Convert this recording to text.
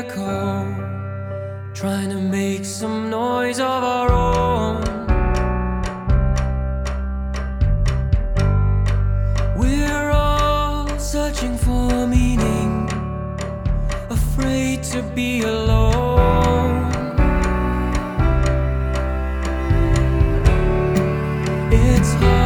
echo, trying to make some noise of our own. We're all searching for meaning, afraid to be alone. It's hard